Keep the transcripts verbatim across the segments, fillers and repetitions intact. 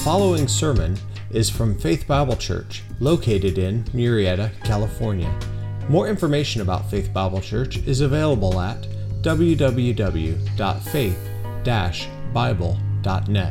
following sermon is from Faith Bible Church, located in Murrieta, California. More information about Faith Bible Church is available at w w w dot faith dash bible dot net.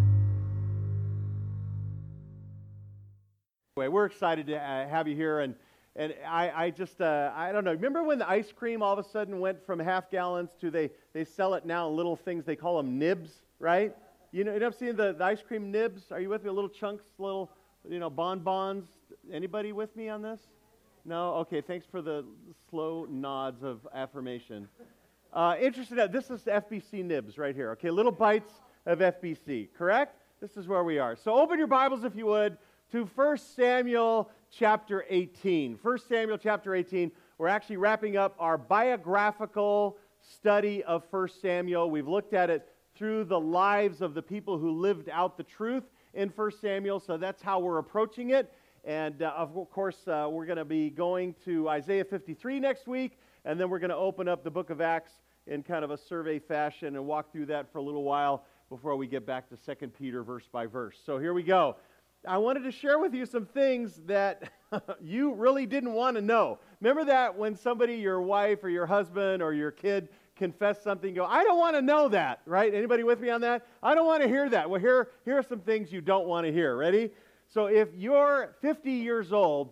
We're excited to uh, have you here, and and I, I just uh, I don't know. Remember when the ice cream all of a sudden went from half gallons to they they sell it now in little things, they call them nibs, right? You know, you know, seeing the, the ice cream nibs? Are you with me? Little chunks, little, you know, bonbons. Anybody with me on this? No? Okay, thanks for the slow nods of affirmation. Uh, interested, this is F B C nibs right here, okay? Little bites of F B C, correct? This is where we are. So open your Bibles, if you would, to First Samuel chapter eighteen. First Samuel chapter eighteen. We're actually wrapping up our biographical study of First Samuel. We've looked at it through the lives of the people who lived out the truth in First Samuel, so that's how we're approaching it. And uh, of course, uh, we're going to be going to Isaiah fifty-three next week, and then we're going to open up the book of Acts in kind of a survey fashion and walk through that for a little while before we get back to Second Peter verse by verse. So here we go. I wanted to share with you some things that you really didn't want to know. Remember that when somebody, your wife or your husband or your kid, confess something, go, I don't want to know that, right? Anybody with me on that? I don't want to hear that. Well, here, here are some things you don't want to hear. Ready? So if you're fifty years old,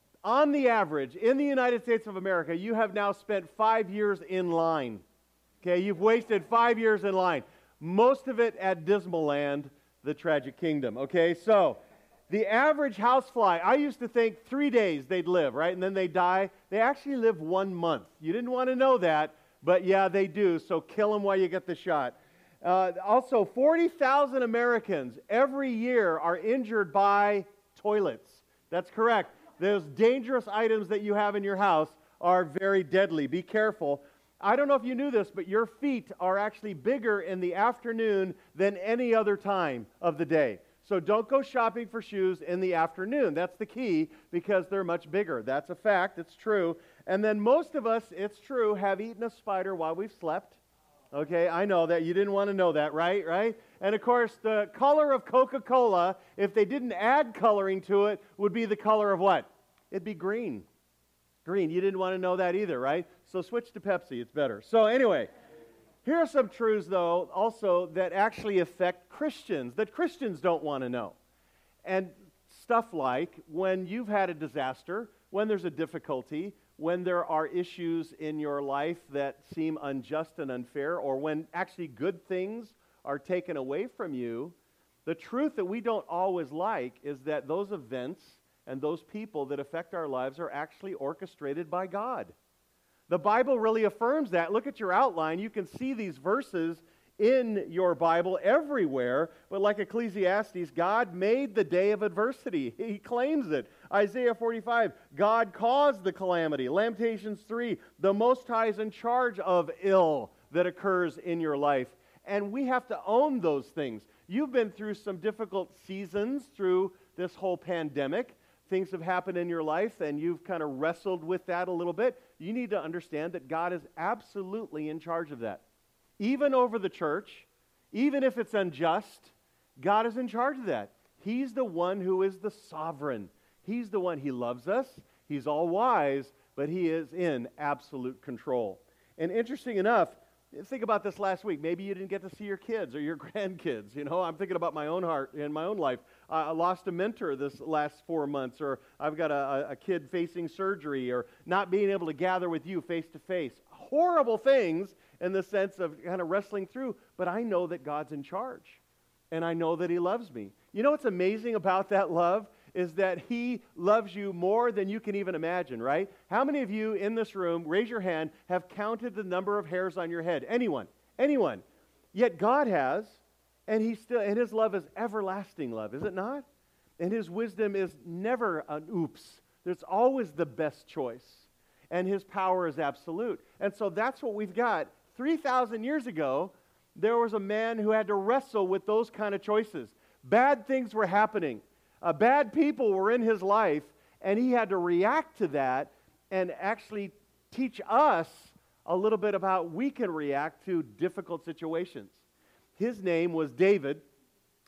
on the average, in the United States of America, you have now spent five years in line. Okay, you've wasted five years in line. Most of it at Dismaland, the Tragic Kingdom. Okay, so the average housefly, I used to think three days they'd live, right? And then they die. They actually live one month. You didn't want to know that. But yeah, they do, so kill them while you get the shot. Uh, also, forty thousand Americans every year are injured by toilets. That's correct. Those dangerous items that you have in your house are very deadly. Be careful. I don't know if you knew this, but your feet are actually bigger in the afternoon than any other time of the day. So don't go shopping for shoes in the afternoon. That's the key, because they're much bigger. That's a fact. It's true. And then most of us, it's true, have eaten a spider while we've slept. Okay, I know that. You didn't want to know that, right? Right? And of course, the color of Coca-Cola, if they didn't add coloring to it, would be the color of what? It'd be green. Green. You didn't want to know that either, right? So switch to Pepsi. It's better. So anyway, here are some truths, though, also that actually affect Christians, that Christians don't want to know. And stuff like when you've had a disaster, when there's a difficulty, when there are issues in your life that seem unjust and unfair, or when actually good things are taken away from you, the truth that we don't always like is that those events and those people that affect our lives are actually orchestrated by God. The Bible really affirms that. Look at your outline. You can see these verses in your Bible everywhere. But like Ecclesiastes, God made the day of adversity. He claims it. Isaiah forty-five, God caused the calamity. Lamentations three, the Most High is in charge of ill that occurs in your life. And we have to own those things. You've been through some difficult seasons through this whole pandemic. Things have happened in your life, and you've kind of wrestled with that a little bit. You need to understand that God is absolutely in charge of that. Even over the church, even if it's unjust, God is in charge of that. He's the one who is the sovereign. He's the one. He loves us. He's all wise, but He is in absolute control. And interesting enough, think about this last week. Maybe you didn't get to see your kids or your grandkids. You know, I'm thinking about my own heart and my own life. Uh, I lost a mentor this last four months, or I've got a, a kid facing surgery, or not being able to gather with you face to face. Horrible things in the sense of kind of wrestling through, but I know that God's in charge, and I know that He loves me. You know what's amazing about that love is that He loves you more than you can even imagine, right? How many of you in this room, raise your hand, have counted the number of hairs on your head? Anyone? Anyone? Yet God has, and He still, and His love is everlasting love, is it not? And His wisdom is never an oops. There's always the best choice. And His power is absolute. And so that's what we've got. three thousand years ago, there was a man who had to wrestle with those kind of choices. Bad things were happening. Uh, bad people were in his life, and he had to react to that and actually teach us a little bit about we can react to difficult situations. His name was David,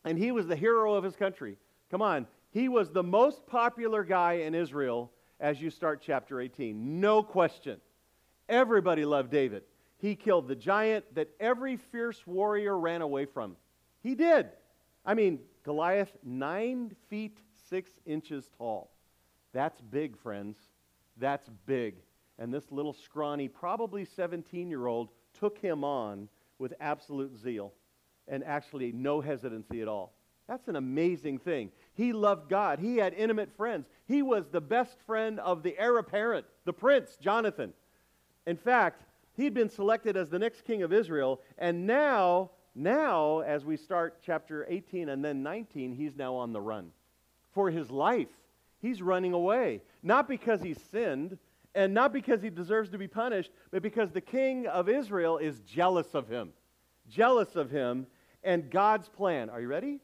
And he was the hero of his country. Come on. He was the most popular guy in Israel as you start chapter eighteen. No question. Everybody loved David. He killed the giant that every fierce warrior ran away from. He did. I mean, Goliath, nine feet, six inches tall. That's big, friends. That's big. And this little scrawny, probably seventeen-year-old, took him on with absolute zeal and actually no hesitancy at all. That's an amazing thing. He loved God. He had intimate friends. He was the best friend of the heir apparent, the prince, Jonathan. In fact, he'd been selected as the next king of Israel, and now, now, as we start chapter eighteen and then nineteen, he's now on the run. For his life, he's running away. Not because he sinned, and not because he deserves to be punished, but because the king of Israel is jealous of him. Jealous of him, and God's plan, are you ready?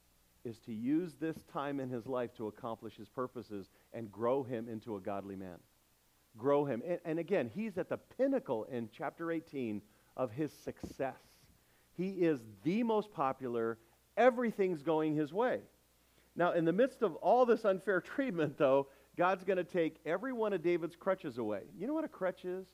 Is to use this time in his life to accomplish his purposes and grow him into a godly man. Grow him. And, and again, he's at the pinnacle in chapter eighteen of his success. He is the most popular. Everything's going his way. Now, in the midst of all this unfair treatment, though, God's going to take every one of David's crutches away. You know what a crutch is?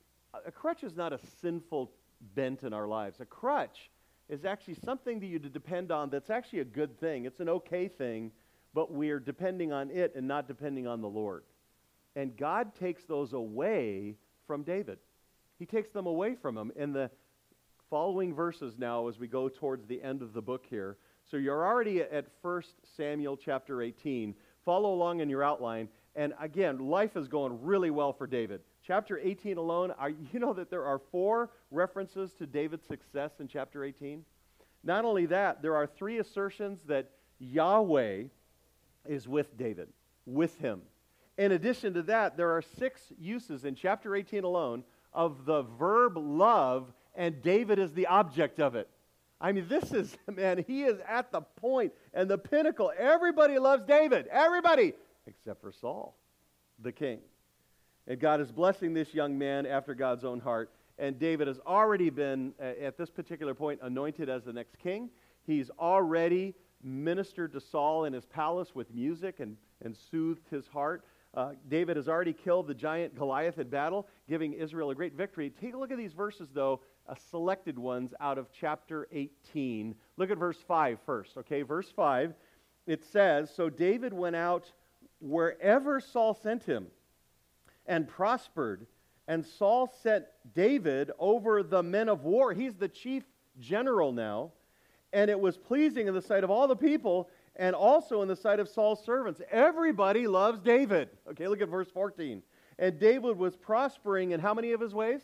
A crutch is not a sinful bent in our lives. A crutch is actually something that you depend on that's actually a good thing. It's an okay thing, but we're depending on it and not depending on the Lord. And God takes those away from David. He takes them away from him in the following verses now as we go towards the end of the book here. So you're already at First Samuel chapter eighteen. Follow along in your outline. And again, life is going really well for David. Chapter eighteen alone, are, you know that there are four references to David's success in chapter eighteen? Not only that, there are three assertions that Yahweh is with David, with him. In addition to that, there are six uses in chapter eighteen alone of the verb love, and David is the object of it. I mean, this is, man, he is at the point and the pinnacle. Everybody loves David. Everybody, except for Saul, the king. And God is blessing this young man after God's own heart. And David has already been, uh, at this particular point, anointed as the next king. He's already ministered to Saul in his palace with music and, and soothed his heart. Uh, David has already killed the giant Goliath in battle, giving Israel a great victory. Take a look at these verses, though, uh, selected ones out of chapter eighteen. Look at verse five first, okay? Verse five, it says, "So David went out wherever Saul sent him and prospered, and Saul set David over the men of war." He's the chief general now. "And it was pleasing in the sight of all the people, and also in the sight of Saul's servants." Everybody loves David. Okay, look at verse fourteen. "And David was prospering in how many of his ways?"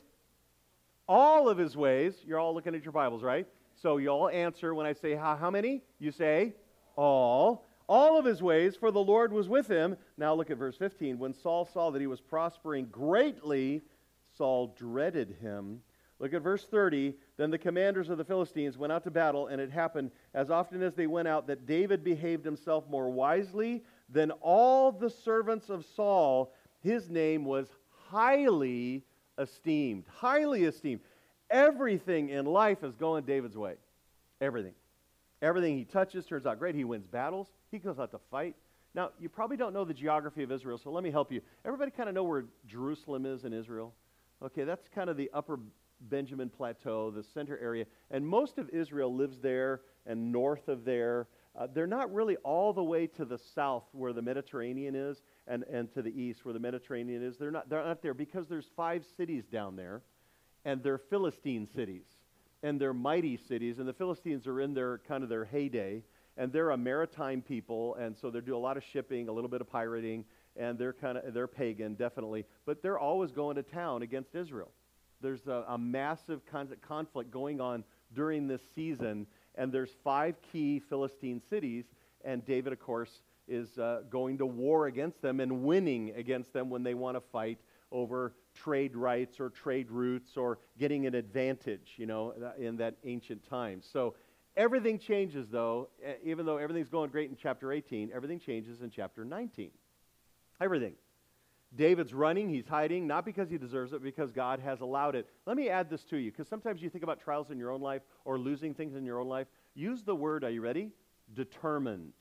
All of his ways. You're all looking at your Bibles, right? So you all answer when I say how, how many? You say all. All of his ways, for the Lord was with him. Now look at verse fifteen. "When Saul saw that he was prospering greatly, Saul dreaded him." Look at verse thirty. "Then the commanders of the Philistines went out to battle, and it happened as often as they went out that David behaved himself more wisely than all the servants of Saul. His name was highly esteemed." Highly esteemed. Everything in life is going David's way. Everything. Everything he touches turns out great. He wins battles. He goes out to fight. Now, you probably don't know the geography of Israel, so let me help you. Everybody kind of know where Jerusalem is in Israel? Okay, that's kind of the upper Benjamin Plateau, the center area. And most of Israel lives there and north of there. Uh, they're not really all the way to the south where the Mediterranean is and, and to the east where the Mediterranean is. They're not, they're not there because there's five cities down there, and they're Philistine cities. And they're mighty cities, and the Philistines are in their kind of their heyday, and they're a maritime people, and so they do a lot of shipping, a little bit of pirating, and they're kind of they're pagan, definitely, but they're always going to town against Israel. There's a, a massive con- conflict going on during this season, and there's five key Philistine cities, and David, of course, is uh, going to war against them and winning against them when they want to fight over trade rights or trade routes or getting an advantage, you know, in that ancient time. So everything changes, though. Even though everything's going great in chapter eighteen, everything changes in chapter nineteen. Everything. David's running, he's hiding, not because he deserves it, because God has allowed it. Let me add this to you, because sometimes you think about trials in your own life or losing things in your own life. Use the word, are you ready? determined.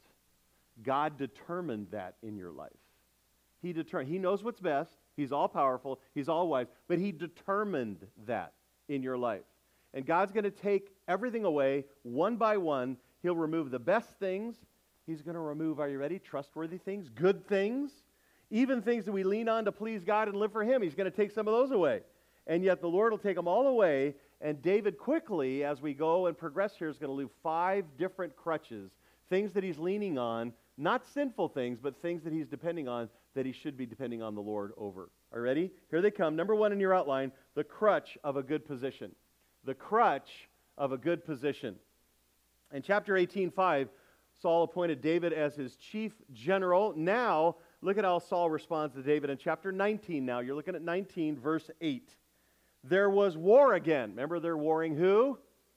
God determined that in your life. He deter- He knows what's best. He's all-powerful. He's all-wise. But He determined that in your life. And God's going to take everything away one by one. He'll remove the best things. He's going to remove, are you ready, trustworthy things, good things, even things that we lean on to please God and live for Him. He's going to take some of those away. And yet the Lord will take them all away. And David quickly, as we go and progress here, is going to leave five different crutches, things that he's leaning on, not sinful things, but things that he's depending on that he should be depending on the Lord over. Are you ready? Here they come. Number one in your outline, the crutch of a good position. The crutch of a good position. In chapter eighteen, five, Saul appointed David as his chief general. Now, look at how Saul responds to David in chapter nineteen now. You're looking at nineteen, verse eight. There was war again. Remember, they're warring who?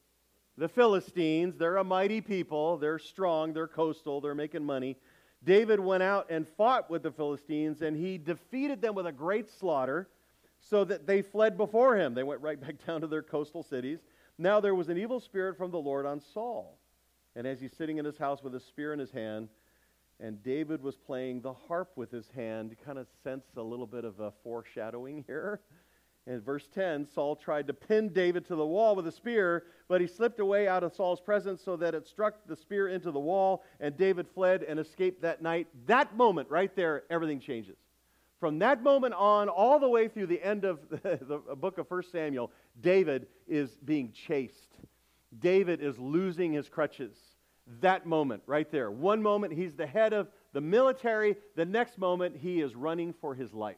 The Philistines. They're a mighty people. They're strong. They're coastal. They're making money. David went out and fought with the Philistines, and he defeated them with a great slaughter, so that they fled before him. They went right back down to their coastal cities. Now there was an evil spirit from the Lord on Saul. And as he's sitting in his house with a spear in his hand, and David was playing the harp with his hand, you kind of sense a little bit of a foreshadowing here. In verse ten, Saul tried to pin David to the wall with a spear, but he slipped away out of Saul's presence so that it struck the spear into the wall, and David fled and escaped that night. That moment right there, everything changes. From that moment on, all the way through the end of the, the book of First Samuel, David is being chased. David is losing his crutches. That moment right there. One moment he's the head of the military. The next moment he is running for his life.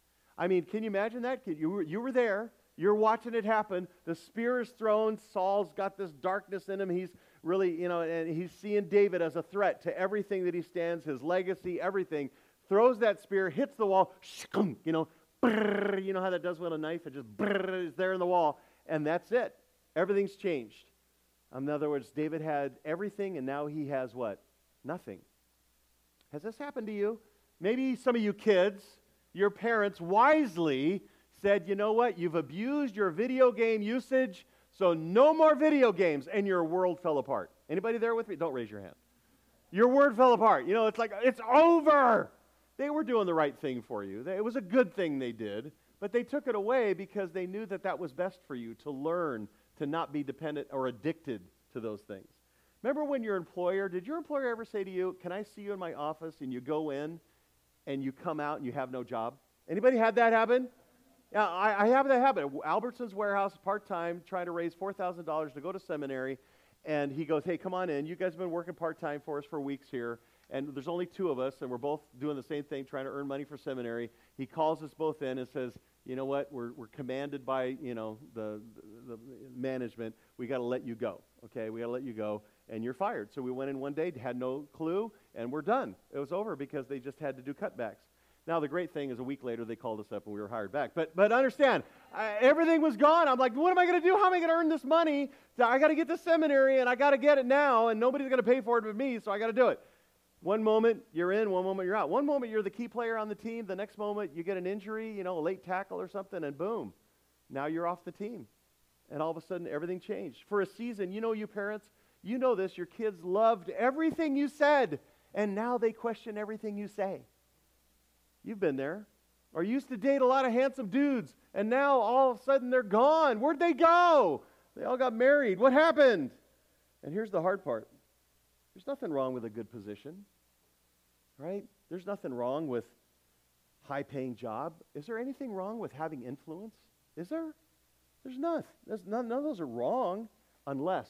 I mean, can you imagine that? You were, you were there. You're watching it happen. The spear is thrown. Saul's got this darkness in him. He's really, you know, and he's seeing David as a threat to everything that he stands, his legacy, everything. Throws that spear, hits the wall, you know, brrr, you know how that does with a knife? It just brrr, is there in the wall, and that's it. Everything's changed. In other words, David had everything, and now he has what? Nothing. Has this happened to you? Maybe some of you kids, your parents wisely said, you know what, you've abused your video game usage, so no more video games, and your world fell apart. Anybody there with me? Don't raise your hand. Your world fell apart. You know, it's like, it's over. They were doing the right thing for you. It was a good thing they did, but they took it away because they knew that that was best for you, to learn to not be dependent or addicted to those things. Remember when your employer, did your employer ever say to you, can I see you in my office? And you go in and you come out and you have no job? Anybody had that happen? Yeah, I, I have that happen. Albertson's warehouse, part-time, trying to raise four thousand dollars to go to seminary. And he goes, hey, come on in. You guys have been working part-time for us for weeks here. And there's only two of us, and we're both doing the same thing, trying to earn money for seminary. He calls us both in and says, you know what, we're we're commanded by, you know, the, the, the management. We got to let you go, okay? We got to let you go, and you're fired. So we went in one day, had no clue, and we're done. It was over because they just had to do cutbacks. Now, the great thing is a week later, they called us up, and we were hired back. But but understand, I, everything was gone. I'm like, what am I going to do? How am I going to earn this money? I got to get to seminary, and I got to get it now, and nobody's going to pay for it but me, so I got to do it. One moment you're in, one moment you're out. One moment you're the key player on the team. The next moment you get an injury, you know, a late tackle or something, and boom, now you're off the team. And all of a sudden everything changed. For a season, you know, you parents, you know this, your kids loved everything you said, and now they question everything you say. You've been there. Or you used to date a lot of handsome dudes, and now all of a sudden they're gone. Where'd they go? They all got married. What happened? And here's the hard part. There's nothing wrong with a good position. Right? There's nothing wrong with high-paying job. Is there anything wrong with having influence? Is there? There's none. There's none. None of those are wrong unless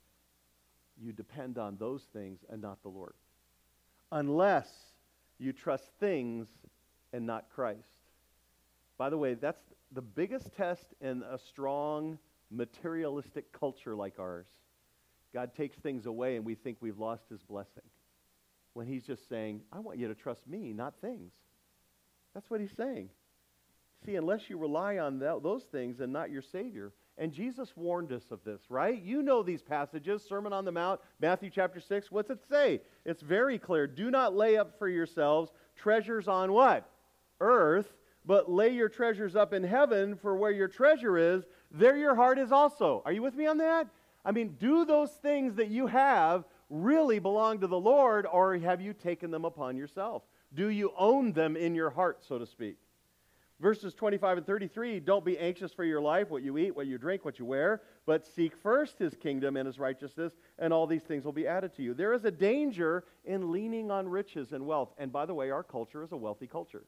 you depend on those things and not the Lord. Unless you trust things and not Christ. By the way, that's the biggest test in a strong, materialistic culture like ours. God takes things away and we think we've lost his blessing. When he's just saying, I want you to trust me, not things. That's what he's saying. See, unless you rely on th- those things and not your Savior. And Jesus warned us of this, right? You know these passages, Sermon on the Mount, Matthew chapter six. What's it say? It's very clear. Do not lay up for yourselves treasures on what? Earth, but lay your treasures up in heaven, for where your treasure is, there your heart is also. Are you with me on that? I mean, do those things that you have really belong to the Lord, or have you taken them upon yourself? Do you own them in your heart, so to speak? Verses twenty-five and thirty-three, don't be anxious for your life, what you eat, what you drink, what you wear, but seek first His kingdom and His righteousness, and all these things will be added to you. There is a danger in leaning on riches and wealth. And by the way, our culture is a wealthy culture.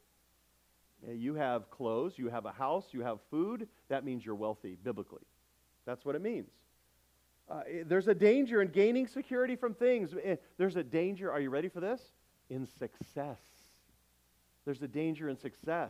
You have clothes, you have a house, you have food. That means you're wealthy, biblically. That's what it means. Uh, there's a danger in gaining security from things. There's a danger, are you ready for this? In success. There's a danger in success.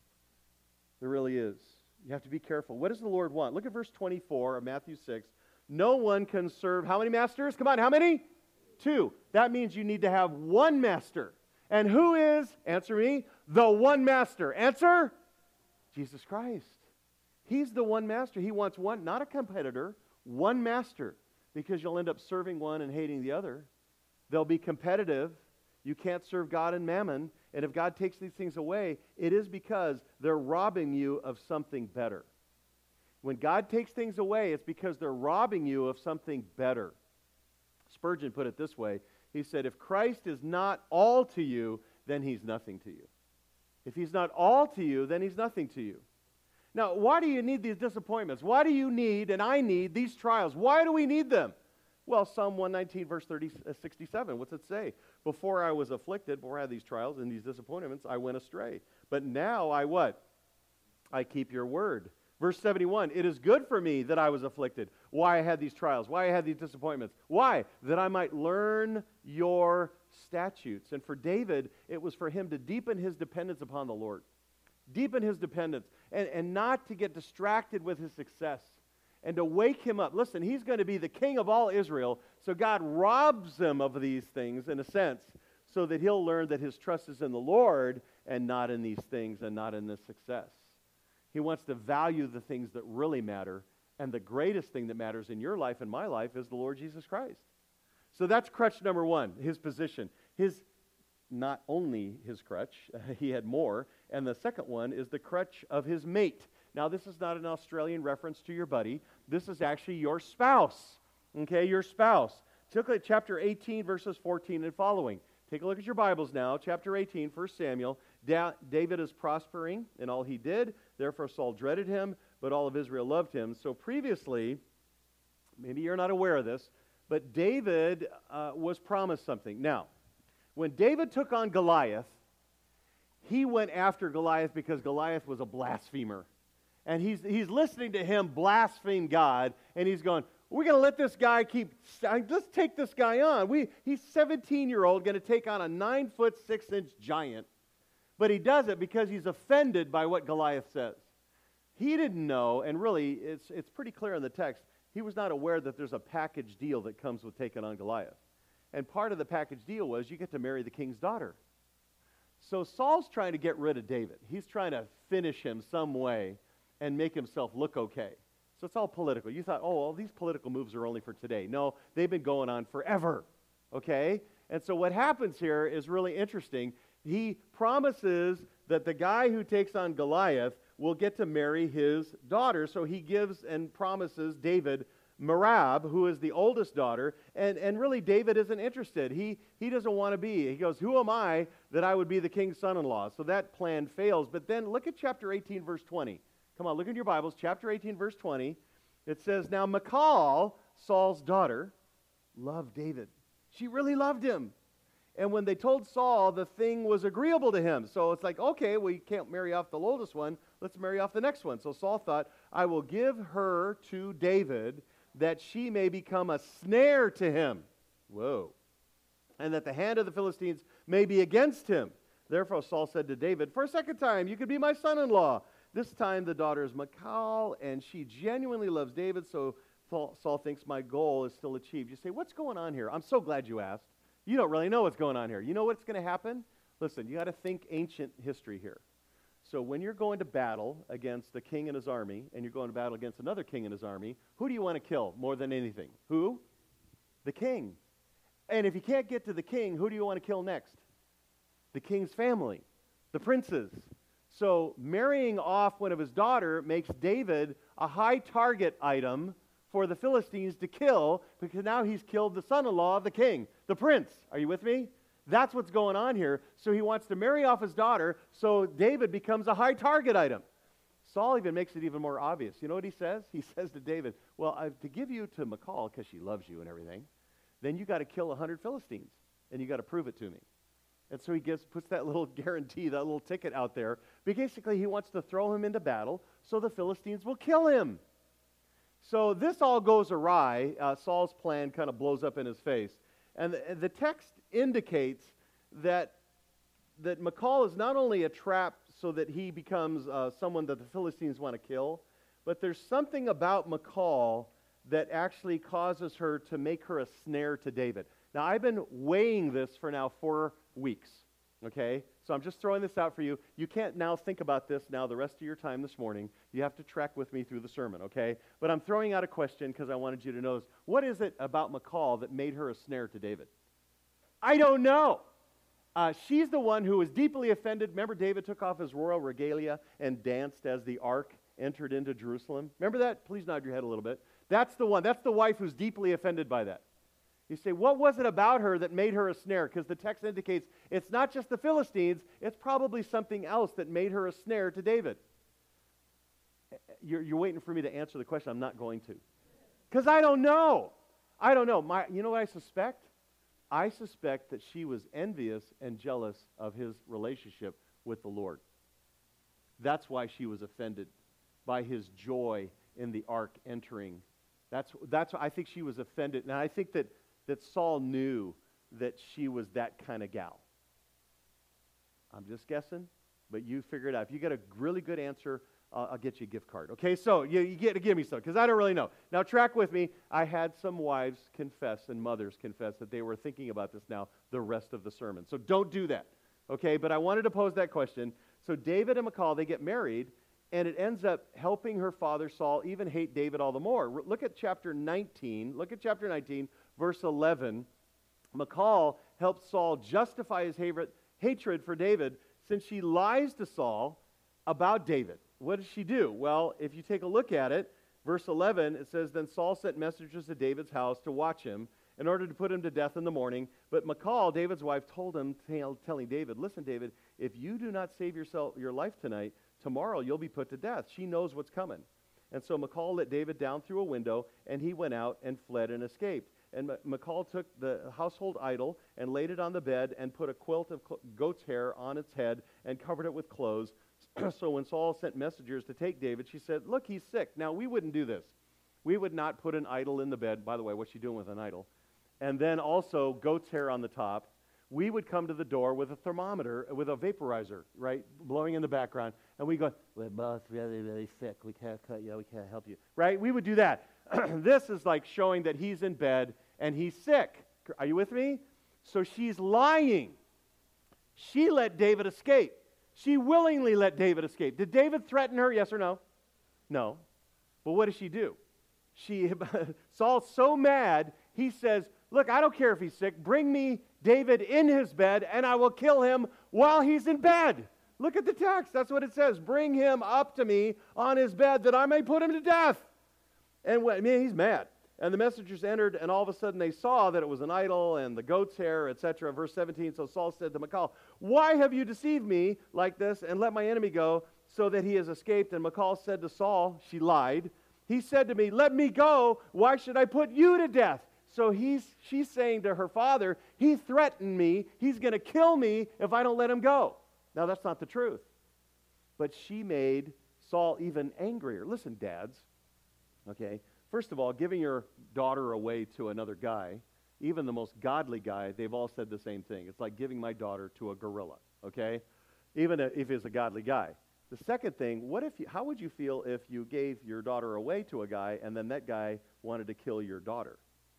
There really is. You have to be careful. What does the Lord want? Look at verse twenty-four of Matthew six. No one can serve how many masters? Come on, how many? Two. That means you need to have one master. And who is, answer me, the one master? Answer? Jesus Christ. He's the one master. He wants one, not a competitor, one master, because you'll end up serving one and hating the other. They'll be competitive. You can't serve God and mammon. And if God takes these things away, it is because they're robbing you of something better. When God takes things away, it's because they're robbing you of something better. Spurgeon put it this way. He said, if Christ is not all to you, then He's nothing to you. If He's not all to you, then He's nothing to you. Now, why do you need these disappointments? Why do you need, and I need, these trials? Why do we need them? Well, Psalm one nineteen, verse thirty, uh, sixty-seven, what's it say? Before I was afflicted, before I had these trials and these disappointments, I went astray. But now I what? I keep your word. Verse seventy-one, it is good for me that I was afflicted. Why I had these trials, why I had these disappointments. Why? That I might learn your statutes. And for David, it was for him to deepen his dependence upon the Lord. Deepen his dependence. And, and not to get distracted with his success. And to wake him up. Listen, he's going to be the king of all Israel, so God robs him of these things, in a sense, so that he'll learn that his trust is in the Lord and not in these things and not in this success. He wants to value the things that really matter, and the greatest thing that matters in your life and my life is the Lord Jesus Christ. So that's crutch number one, his position. His, not only his crutch, he had more, and the second one is the crutch of his mate. Now, this is not an Australian reference to your buddy. This is actually your spouse, okay, your spouse. Look at chapter eighteen, verses fourteen and following. Take a look at your Bibles now, chapter eighteen, First Samuel. Da- David is prospering in all he did. Therefore, Saul dreaded him, but all of Israel loved him. So previously, maybe you're not aware of this, but David uh, was promised something. Now, when David took on Goliath, he went after Goliath because Goliath was a blasphemer. And he's, he's listening to him blaspheme God, and he's going, we're going to let this guy keep, let's take this guy on. We, he's seventeen-year-old going to take on a nine-foot, six-inch giant. But he does it because he's offended by what Goliath says. He didn't know, and really, it's, it's pretty clear in the text, he was not aware that there's a package deal that comes with taking on Goliath. And part of the package deal was you get to marry the king's daughter. So Saul's trying to get rid of David. He's trying to finish him some way and make himself look okay. So it's all political. You thought, oh, all these political moves are only for today. No, they've been going on forever, okay? And so what happens here is really interesting. He promises that the guy who takes on Goliath will get to marry his daughter, so he gives and promises David Merab, who is the oldest daughter, and, and really David isn't interested. He, he doesn't want to be. He goes, who am I that I would be the king's son-in-law? So that plan fails. But then look at chapter eighteen, verse twenty. Come on, look in your Bibles, chapter eighteen, verse twenty. It says, now Michal, Saul's daughter, loved David. She really loved him. And when they told Saul, the thing was agreeable to him. So it's like, okay, we can't marry off the oldest one. Let's marry off the next one. So Saul thought, I will give her to David that she may become a snare to him. Whoa. And that the hand of the Philistines may be against him. Therefore Saul said to David, for a second time, you could be my son-in-law. This time the daughter is Michal, and she genuinely loves David, so Saul thinks my goal is still achieved. You say, what's going on here? I'm so glad you asked. You don't really know what's going on here. You know what's going to happen? Listen, you got to think ancient history here. So when you're going to battle against the king and his army, and you're going to battle against another king and his army, who do you want to kill more than anything? Who? The king. And if you can't get to the king, who do you want to kill next? The king's family, the princes. So marrying off one of his daughter makes David a high target item for the Philistines to kill, because now he's killed the son-in-law of the king, the prince. Are you with me? That's what's going on here. So he wants to marry off his daughter, so David becomes a high target item. Saul even makes it even more obvious. You know what he says? He says to David, well, I, to give you to Michal, because she loves you and everything, then you got to kill one hundred Philistines, and you got to prove it to me. And so he gives, puts that little guarantee, that little ticket out there. But basically, he wants to throw him into battle so the Philistines will kill him. So this all goes awry. Uh, Saul's plan kind of blows up in his face. And the, the text indicates that, that Michal is not only a trap so that he becomes uh, someone that the Philistines want to kill, but there's something about Michal that actually causes her to make her a snare to David. Now, I've been weighing this for now four weeks, okay? So I'm just throwing this out for you. You can't now think about this now the rest of your time this morning. You have to track with me through the sermon, okay? But I'm throwing out a question because I wanted you to know this. What is it about Michal that made her a snare to David? I don't know. Uh, she's the one who was deeply offended. Remember, David took off his royal regalia and danced as the ark entered into Jerusalem? Remember that? Please nod your head a little bit. That's the one. That's the wife who's deeply offended by that. You say, what was it about her that made her a snare? Because the text indicates it's not just the Philistines, it's probably something else that made her a snare to David. You're, you're waiting for me to answer the question. I'm not going to. Because I don't know. I don't know. My, you know what I suspect? I suspect that she was envious and jealous of his relationship with the Lord. That's why she was offended by his joy in the ark entering. That's, that's why I think she was offended. And I think that that Saul knew that she was that kind of gal. I'm just guessing, but you figure it out. If you get a really good answer, uh, I'll get you a gift card. Okay, so you, you get to give me some, because I don't really know. Now, track with me. I had some wives confess and mothers confess that they were thinking about this now the rest of the sermon. So don't do that, okay? But I wanted to pose that question. So David and Michal, they get married, and it ends up helping her father Saul even hate David all the more. Look at chapter nineteen. Look at chapter nineteen. Verse eleven, Michal helps Saul justify his hatred for David since she lies to Saul about David. What does she do? Well, if you take a look at it, verse eleven, it says, then Saul sent messengers to David's house to watch him in order to put him to death in the morning. But Michal, David's wife, told him, telling David, listen, David, if you do not save yourself, your life tonight, tomorrow you'll be put to death. She knows what's coming. And so Michal let David down through a window, and he went out and fled and escaped. And Michal took the household idol and laid it on the bed and put a quilt of goat's hair on its head and covered it with clothes. So when Saul sent messengers to take David, she said, look, he's sick. Now, we wouldn't do this. We would not put an idol in the bed. By the way, what's she doing with an idol? And then also goat's hair on the top. We would come to the door with a thermometer, with a vaporizer, right, blowing in the background. And we go, we're both really, really sick. We can't cut you. We can't help you. Right? We would do that. This is like showing that he's in bed and he's sick. Are you with me? So she's lying. She let David escape. She willingly let David escape. Did David threaten her? Yes or no? No. But what does she do? She Saul's so mad, he says, look, I don't care if he's sick. Bring me David in his bed, and I will kill him while he's in bed. Look at the text. That's what it says. Bring him up to me on his bed that I may put him to death. And when, I mean, he's mad. And the messengers entered, and all of a sudden they saw that it was an idol and the goat's hair, et cetera. Verse seventeen, so Saul said to Michal, why have you deceived me like this and let my enemy go so that he has escaped? And Michal said to Saul, she lied. He said to me, let me go. Why should I put you to death? So he's, she's saying to her father, he threatened me. He's going to kill me if I don't let him go. Now, that's not the truth. But she made Saul even angrier. Listen, dads, okay? First of all, giving your daughter away to another guy, even the most godly guy, they've all said the same thing. It's like giving my daughter to a gorilla, okay? Even if he's a godly guy. The second thing, what if you, how would you feel if you gave your daughter away to a guy and then that guy wanted to kill your daughter?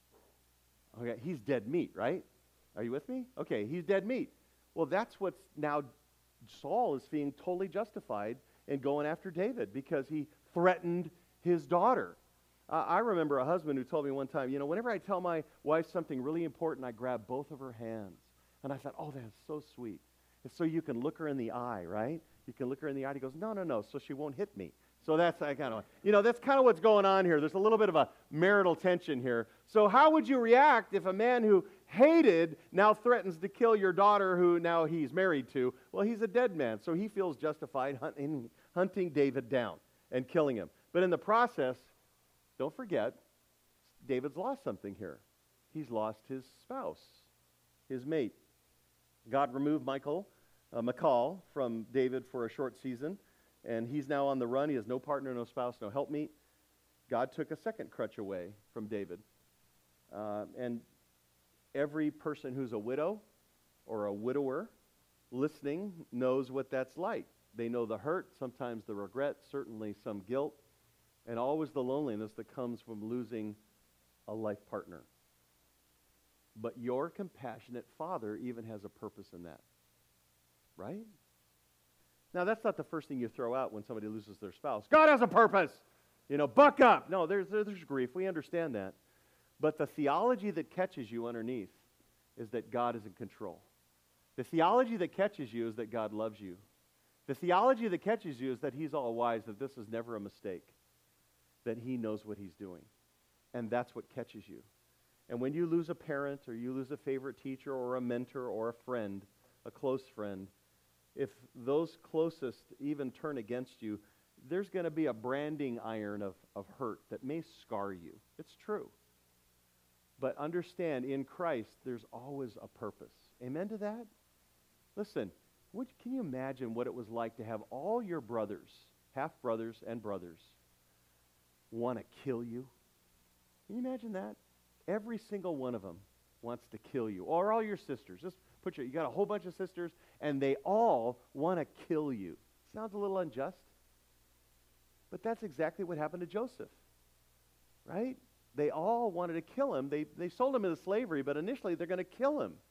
Okay, he's dead meat, right? Are you with me? Okay, he's dead meat. Well, that's what's now Saul is being totally justified in going after David because he threatened his daughter. Uh, I remember a husband who told me one time, you know, whenever I tell my wife something really important, I grab both of her hands. And I thought, oh, that's so sweet. It's so you can look her in the eye, right? You can look her in the eye. He goes, no, no, no, so she won't hit me. So So that's that kind of, you know, that's kind of what's going on here. There's a little bit of a marital tension here. So how would you react if a man who hated now threatens to kill your daughter who now he's married to? Well, he's a dead man, so he feels justified hunting, hunting David down and killing him. But in the process, don't forget, David's lost something here. He's lost his spouse, his mate. God removed Michael, uh, Michal from David for a short season, and he's now on the run. He has no partner, no spouse, no helpmeet. God took a second crutch away from David. Uh, and every person who's a widow or a widower listening knows what that's like. They know the hurt, sometimes the regret, certainly some guilt, and always the loneliness that comes from losing a life partner. But your compassionate Father even has a purpose in that. Right? Now, that's not the first thing you throw out when somebody loses their spouse. God has a purpose. You know, buck up. No, there's, there's grief. We understand that. But the theology that catches you underneath is that God is in control. The theology that catches you is that God loves you. The theology that catches you is that He's all wise, that this is never a mistake, that He knows what He's doing. And that's what catches you. And when you lose a parent or you lose a favorite teacher or a mentor or a friend, a close friend, if those closest even turn against you, there's going to be a branding iron of, of hurt that may scar you. It's true. But understand, in Christ, there's always a purpose. Amen to that? Listen, what, can you imagine what it was like to have all your brothers, half-brothers and brothers, want to kill you? Can you imagine that? Every single one of them wants to kill you. Or all your sisters. Just put your, you got a whole bunch of sisters, and they all want to kill you. Sounds a little unjust. But that's exactly what happened to Joseph. Right? They all wanted to kill him. They, they sold him into slavery, but initially they're going to kill him.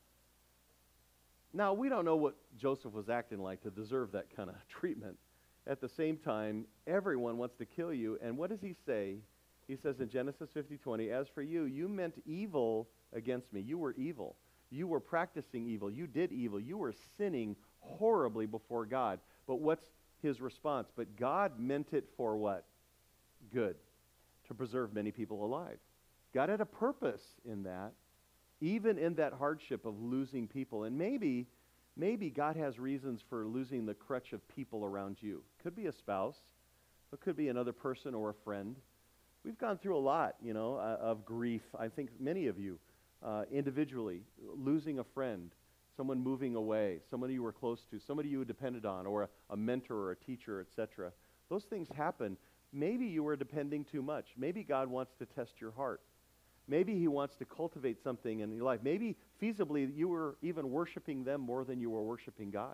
Now, we don't know what Joseph was acting like to deserve that kind of treatment. At the same time, everyone wants to kill you. And what does he say? He says in Genesis fifty twenty, as for you, you meant evil against me. You were evil. You were practicing evil. You did evil. You were sinning horribly before God. But what's his response? But God meant it for what? Good. To preserve many people alive. God had a purpose in that, even in that hardship of losing people. And maybe, maybe God has reasons for losing the crutch of people around you. Could be a spouse. It could be another person or a friend. We've gone through a lot, you know, uh, of grief. I think many of you, uh, individually, losing a friend, someone moving away, somebody you were close to, somebody you depended on, or a, a mentor or a teacher, et cetera. Those things happen. Maybe you were depending too much. Maybe God wants to test your heart. Maybe He wants to cultivate something in your life. Maybe, feasibly, you were even worshiping them more than you were worshiping God.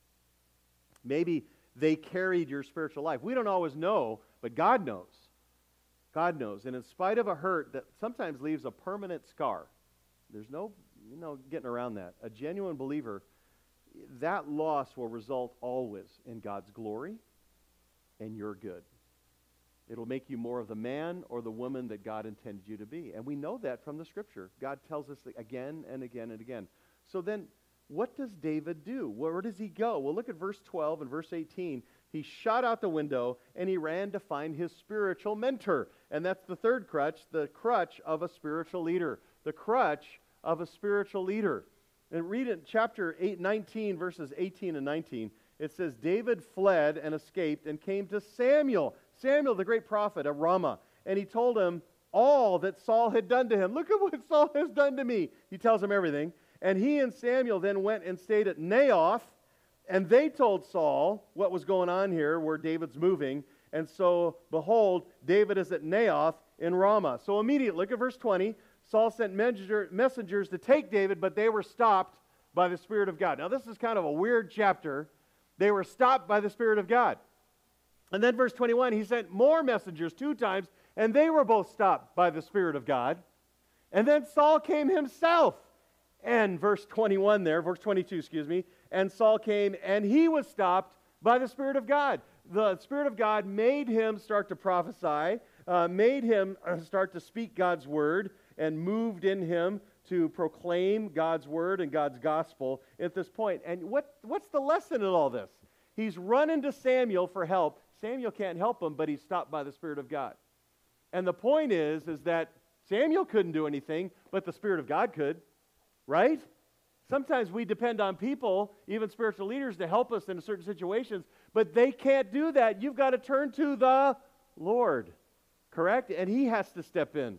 Maybe they carried your spiritual life. We don't always know, but God knows. God knows. And in spite of a hurt that sometimes leaves a permanent scar, there's no, you know, getting around that. A genuine believer, that loss will result always in God's glory and your good. It'll make you more of the man or the woman that God intended you to be. And we know that from the Scripture. God tells us again and again and again. So then, what does David do? Where does he go? Well, look at verse twelve and verse eighteen. He shot out the window and he ran to find his spiritual mentor. And that's the third crutch, the crutch of a spiritual leader. The crutch of a spiritual leader. And read it, chapter eight, nineteen, verses eighteen and nineteen. It says, David fled and escaped and came to Samuel. Samuel, the great prophet of Ramah. And he told him all that Saul had done to him. Look at what Saul has done to me. He tells him everything. And he and Samuel then went and stayed at Naioth. And they told Saul what was going on here, where David's moving. And so, behold, David is at Naioth in Ramah. So immediately, look at verse twenty. Saul sent messenger, messengers to take David, but they were stopped by the Spirit of God. Now, this is kind of a weird chapter. They were stopped by the Spirit of God. And then verse twenty-one, he sent more messengers two times, and they were both stopped by the Spirit of God. And then Saul came himself. And verse twenty-one there, verse twenty-two, excuse me, and Saul came, and he was stopped by the Spirit of God. The Spirit of God made him start to prophesy, uh, made him start to speak God's word, and moved in him to proclaim God's word and God's gospel at this point. And what, what's the lesson in all this? He's running to Samuel for help. Samuel can't help him, but he's stopped by the Spirit of God. And the point is, is that Samuel couldn't do anything, but the Spirit of God could, right? Sometimes we depend on people, even spiritual leaders, to help us in certain situations, but they can't do that. You've got to turn to the Lord, correct? And He has to step in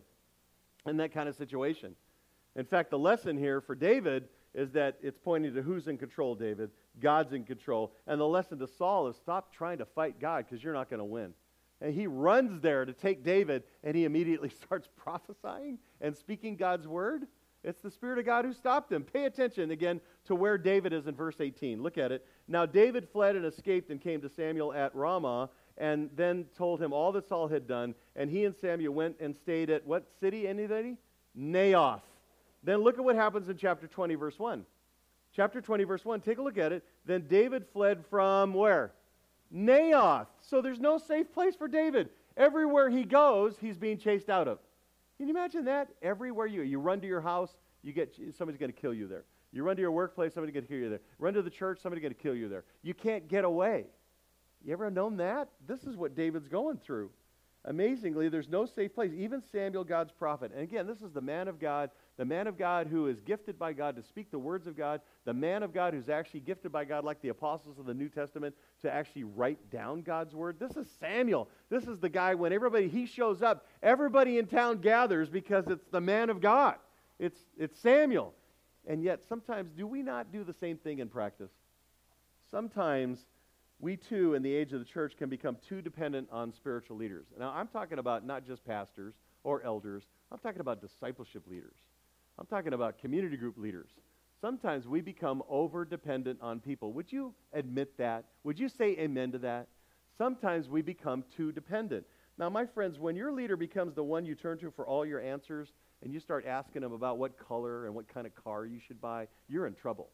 in that kind of situation. In fact, the lesson here for David is that it's pointing to who's in control, David. God's in control. And the lesson to Saul is stop trying to fight God because you're not going to win. And he runs there to take David, and he immediately starts prophesying and speaking God's word. It's the Spirit of God who stopped him. Pay attention again to where David is in verse eighteen. Look at it. Now David fled and escaped and came to Samuel at Ramah, and then told him all that Saul had done. And he and Samuel went and stayed at what city, anybody? Naioth. Then look at what happens in chapter twenty, verse one. Chapter twenty, verse one, take a look at it. Then David fled from where? Naioth. So there's no safe place for David. Everywhere he goes, he's being chased out of. Can you imagine that? Everywhere you you run to your house, you get somebody's going to kill you there. You run to your workplace, somebody's going to kill you there. Run to the church, somebody's going to kill you there. You can't get away. You ever known that? This is what David's going through. Amazingly, there's no safe place. Even Samuel, God's prophet. And again, this is the man of God, the man of God who is gifted by God to speak the words of God, the man of God who's actually gifted by God, like the apostles of the New Testament, to actually write down God's word. This is Samuel. This is the guy, when everybody, he shows up, everybody in town gathers because it's the man of God. It's, it's Samuel. And yet, sometimes, do we not do the same thing in practice? Sometimes, we too, in the age of the church, can become too dependent on spiritual leaders. Now, I'm talking about not just pastors or elders. I'm talking about discipleship leaders. I'm talking about community group leaders. Sometimes we become over-dependent on people. Would you admit that? Would you say amen to that? Sometimes we become too dependent. Now, my friends, when your leader becomes the one you turn to for all your answers, and you start asking them about what color and what kind of car you should buy, you're in trouble.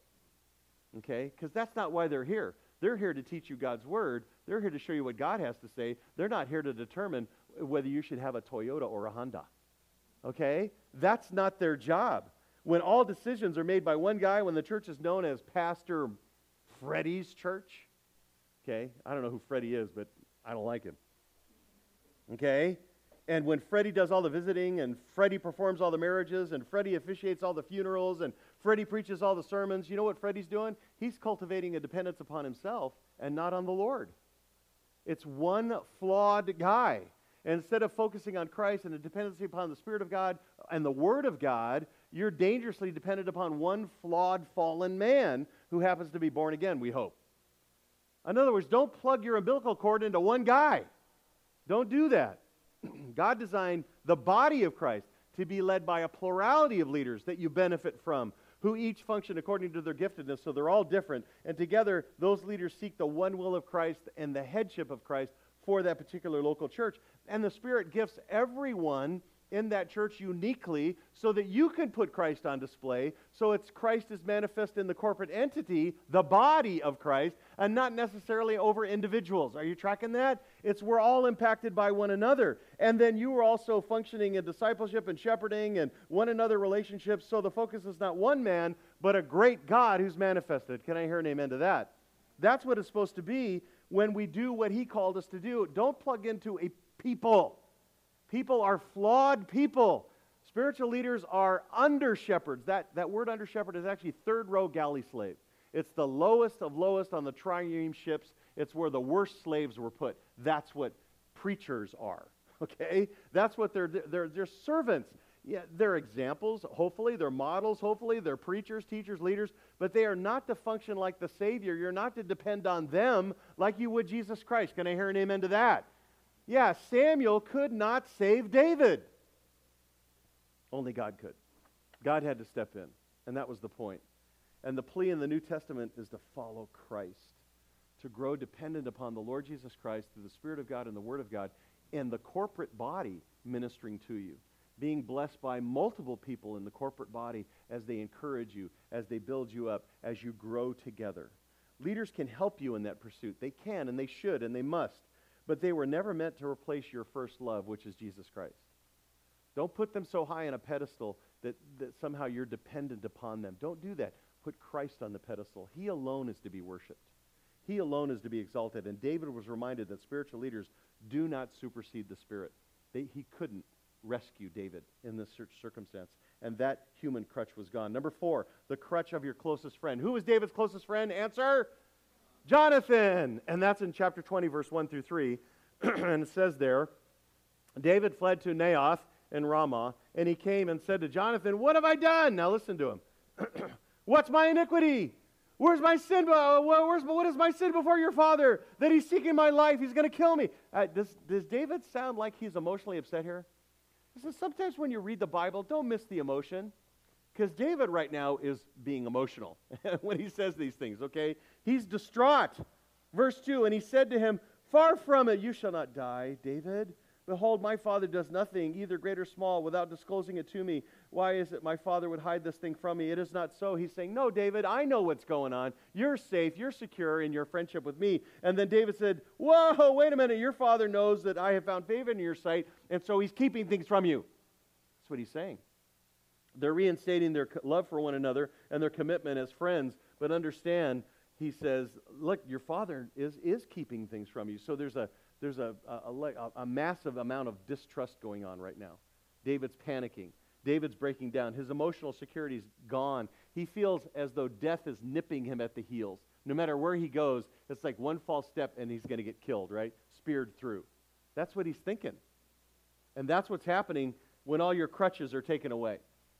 Okay? Because that's not why they're here. They're here to teach you God's word. They're here to show you what God has to say. They're not here to determine whether you should have a Toyota or a Honda. Okay? That's not their job. When all decisions are made by one guy, when the church is known as Pastor Freddie's church, okay? I don't know who Freddie is, but I don't like him. Okay? And when Freddie does all the visiting, and Freddie performs all the marriages, and Freddie officiates all the funerals, and Freddie preaches all the sermons, you know what Freddie's doing? He's cultivating a dependence upon himself and not on the Lord. It's one flawed guy. And instead of focusing on Christ and the dependency upon the Spirit of God and the Word of God, you're dangerously dependent upon one flawed, fallen man who happens to be born again, we hope. In other words, don't plug your umbilical cord into one guy. Don't do that. God designed the body of Christ to be led by a plurality of leaders that you benefit from, who each function according to their giftedness, so they're all different. And together, those leaders seek the one will of Christ and the headship of Christ for that particular local church. And the Spirit gifts everyone in that church uniquely so that you can put Christ on display, so it's Christ is manifest in the corporate entity, the body of Christ, and not necessarily over individuals. Are you tracking that? It's we're all impacted by one another. And then you are also functioning in discipleship and shepherding and one another relationships, so the focus is not one man, but a great God who's manifested. Can I hear an amen to that? That's what it's supposed to be when we do what He called us to do. Don't plug into a people. People are flawed people. Spiritual leaders are under-shepherds. That, that word under-shepherd is actually third-row galley slave. It's the lowest of lowest on the trireme ships. It's where the worst slaves were put. That's what preachers are, okay? That's what they're, they're, they're servants. Yeah, they're examples, hopefully. They're models, hopefully. They're preachers, teachers, leaders. But they are not to function like the Savior. You're not to depend on them like you would Jesus Christ. Can I hear an amen to that? Yeah, Samuel could not save David. Only God could. God had to step in, and that was the point. And the plea in the New Testament is to follow Christ, to grow dependent upon the Lord Jesus Christ through the Spirit of God and the Word of God, and the corporate body ministering to you, being blessed by multiple people in the corporate body as they encourage you, as they build you up, as you grow together. Leaders can help you in that pursuit. They can, and they should, and they must. But they were never meant to replace your first love, which is Jesus Christ. Don't put them so high on a pedestal that, that somehow you're dependent upon them. Don't do that. Put Christ on the pedestal. He alone is to be worshipped. He alone is to be exalted. And David was reminded that spiritual leaders do not supersede the Spirit. They, he couldn't rescue David in this circumstance. And that human crutch was gone. Number four, the crutch of your closest friend. Who was David's closest friend? Answer, Jonathan. And that's in chapter twenty, verse one through three. And it says there, David fled to Naioth in Ramah, and he came and said to Jonathan, what have I done? Now listen to him. What's my iniquity? Where's my sin? Where's, what is my sin before your father? That he's seeking my life. He's going to kill me. Uh, does, does David sound like he's emotionally upset here? So sometimes when you read the Bible, don't miss the emotion. Because David right now is being emotional when he says these things, okay? He's distraught. Verse two, and he said to him, far from it, you shall not die, David. Behold, my father does nothing, either great or small, without disclosing it to me. Why is it my father would hide this thing from me? It is not so. He's saying, no, David, I know what's going on. You're safe. You're secure in your friendship with me. And then David said, whoa, wait a minute. Your father knows that I have found favor in your sight, and so he's keeping things from you. That's what he's saying. They're reinstating their love for one another and their commitment as friends, but understand, he says, look, your father is, is keeping things from you. So there's a There's a, a, a, a massive amount of distrust going on right now. David's panicking. David's breaking down. His emotional security is gone. He feels as though death is nipping him at the heels. No matter where he goes, it's like one false step and he's going to get killed, right? Speared through. That's what he's thinking. And that's what's happening when all your crutches are taken away.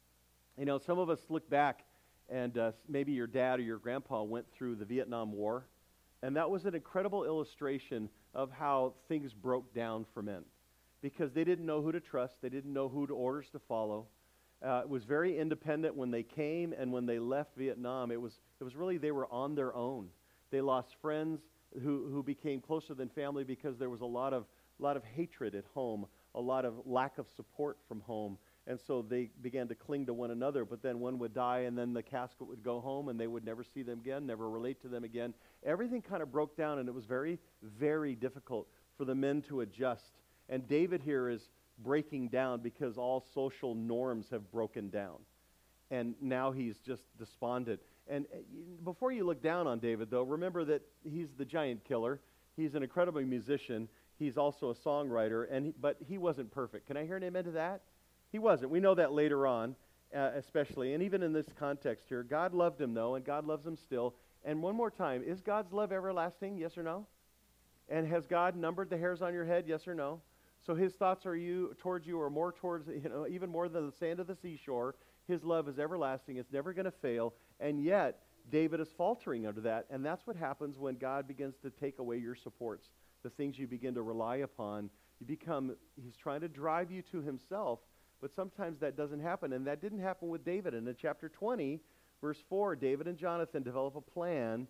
You know, some of us look back and uh, maybe your dad or your grandpa went through the Vietnam War, and that was an incredible illustration of how things broke down for men, because they didn't know who to trust. They didn't know who to orders to follow. Uh, it was very independent when they came, and when they left Vietnam, it was it was really they were on their own. They lost friends who who became closer than family because there was a lot of lot of hatred at home, a lot of lack of support from home, and so they began to cling to one another. But then one would die, and then the casket would go home, and they would never see them again, never relate to them again. Everything kind of broke down, and it was very, very difficult for the men to adjust. And David here is breaking down because all social norms have broken down. And now he's just despondent. And uh, before you look down on David, though, remember that he's the giant killer. He's an incredible musician. He's also a songwriter, and he, but he wasn't perfect. Can I hear an amen to that? He wasn't. We know that later on, uh, especially. And even in this context here, God loved him, though, and God loves him still. And one more time, is God's love everlasting? Yes or no? And has God numbered the hairs on your head? Yes or no? So his thoughts are you towards you are more towards, you know, even more than the sand of the seashore. His love is everlasting. It's never going to fail. And yet, David is faltering under that. And that's what happens when God begins to take away your supports, the things you begin to rely upon. You become, he's trying to drive you to himself, but sometimes that doesn't happen. And that didn't happen with David. And in chapter twenty, verse four, David and Jonathan develop a plan.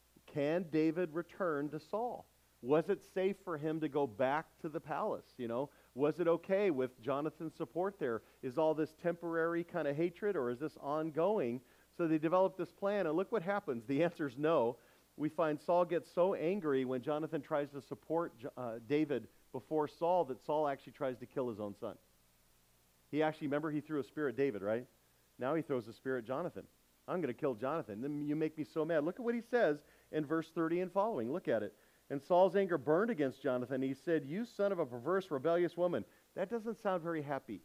Can David return to Saul? Was it safe for him to go back to the palace? You know, was it okay with Jonathan's support there? Is all this temporary kind of hatred, or is this ongoing? So they developed this plan, and look what happens. The answer is no. We find Saul gets so angry when Jonathan tries to support uh, David before Saul that Saul actually tries to kill his own son. He actually, remember, he threw a spear at David, right? Now he throws a spear at Jonathan. I'm going to kill Jonathan. Then you make me so mad. Look at what he says in verse thirty and following. Look at it. And Saul's anger burned against Jonathan. He said, you son of a perverse, rebellious woman. That doesn't sound very happy.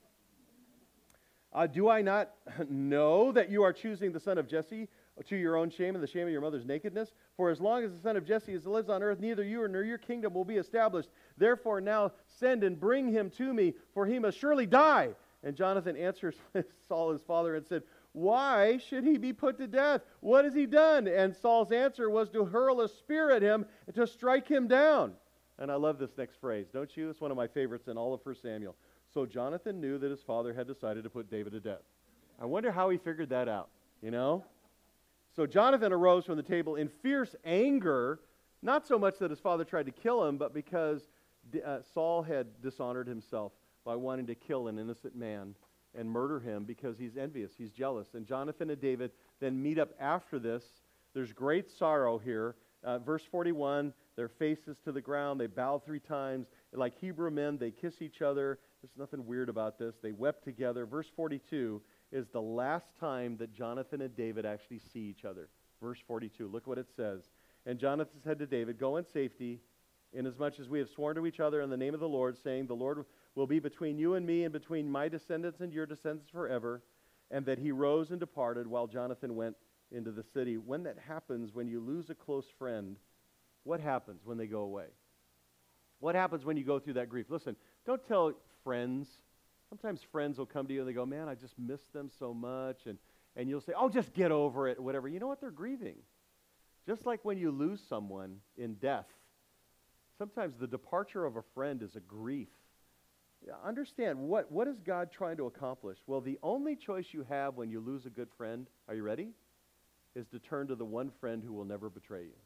Uh, do I not know that you are choosing the son of Jesse to your own shame and the shame of your mother's nakedness? For as long as the son of Jesse lives on earth, neither you nor your kingdom will be established. Therefore now send and bring him to me, for he must surely die. And Jonathan answers Saul his father and said, why should he be put to death? What has he done? And Saul's answer was to hurl a spear at him and to strike him down. And I love this next phrase, don't you? It's one of my favorites in all of First Samuel. So Jonathan knew that his father had decided to put David to death. I wonder how he figured that out, you know? So Jonathan arose from the table in fierce anger, not so much that his father tried to kill him, but because uh, Saul had dishonored himself by wanting to kill an innocent man and murder him because he's envious, he's jealous. And Jonathan and David then meet up after this. There's great sorrow here. Uh, verse forty-one, their faces to the ground, they bow three times. Like Hebrew men, they kiss each other. There's nothing weird about this. They wept together. Verse forty-two is the last time that Jonathan and David actually see each other. Verse forty-two, look what it says. And Jonathan said to David, go in safety, inasmuch as we have sworn to each other in the name of the Lord, saying, the Lord will be between you and me and between my descendants and your descendants forever. And that he rose and departed while Jonathan went into the city. When that happens, when you lose a close friend, what happens when they go away? What happens when you go through that grief? Listen, don't tell friends. Sometimes friends will come to you and they go, man, I just miss them so much. And, and you'll say, oh, just get over it, whatever. You know what? They're grieving. Just like when you lose someone in death, sometimes the departure of a friend is a grief. Understand, what, what is God trying to accomplish? Well, the only choice you have when you lose a good friend, are you ready? Is to turn to the one friend who will never betray you.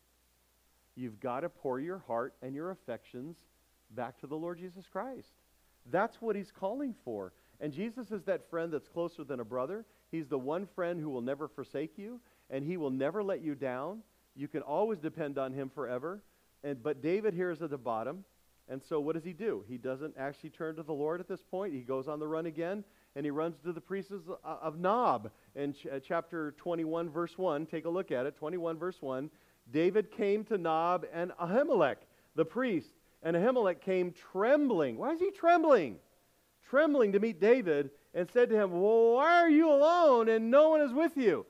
You've got to pour your heart and your affections back to the Lord Jesus Christ. That's what he's calling for. And Jesus is that friend that's closer than a brother. He's the one friend who will never forsake you, and he will never let you down. You can always depend on him forever. And but David here is at the bottom. And so what does he do? He doesn't actually turn to the Lord at this point. He goes on the run again, and he runs to the priests of Nob. In ch- chapter twenty-one, verse one, take a look at it, twenty-one, verse one. David came to Nob and Ahimelech, the priest, and Ahimelech came trembling. Why is he trembling? Trembling to meet David, and said to him, well, why are you alone and no one is with you?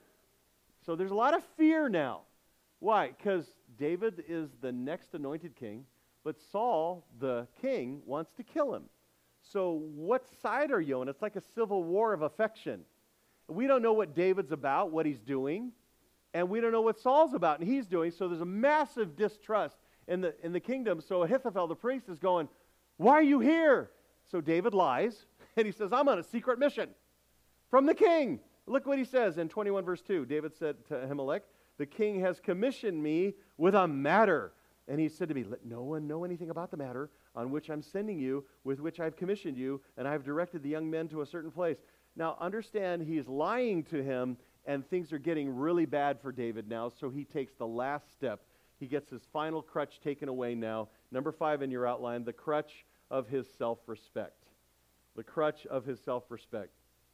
So there's a lot of fear now. Why? Because David is the next anointed king, but Saul, the king, wants to kill him. So what side are you on? It's like a civil war of affection. We don't know what David's about, what he's doing, and we don't know what Saul's about and he's doing, so there's a massive distrust in the, in the kingdom. So Ahithophel, the priest, is going, why are you here? So David lies, and he says, I'm on a secret mission from the king. Look what he says in twenty-one, verse two. David said to Ahimelech, the king has commissioned me with a matter. And he said to me, let no one know anything about the matter on which I'm sending you, with which I've commissioned you, and I've directed the young men to a certain place. Now understand, he's lying to him, and things are getting really bad for David now, so he takes the last step. He gets his final crutch taken away now. Number five in your outline, the crutch of his self-respect. The crutch of his self-respect.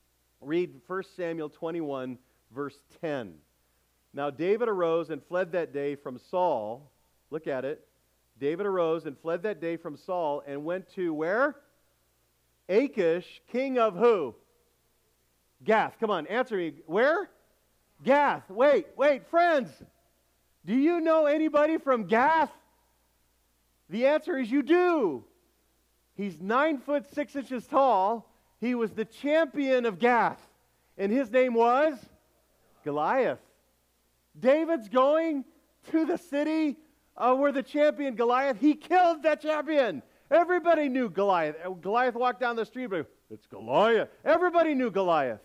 Read First Samuel twenty-one, verse ten. Now David arose and fled that day from Saul. Look at it. David arose and fled that day from Saul and went to where? Achish, king of who? Gath. Come on, answer me. Where? Gath. Wait, wait, friends. Do you know anybody from Gath? The answer is you do. He's nine foot six inches tall. He was the champion of Gath. And his name was Goliath. David's going to the city uh, where the champion Goliath, he killed that champion. Everybody knew Goliath. Goliath walked down the street, but it's Goliath. Everybody knew Goliath.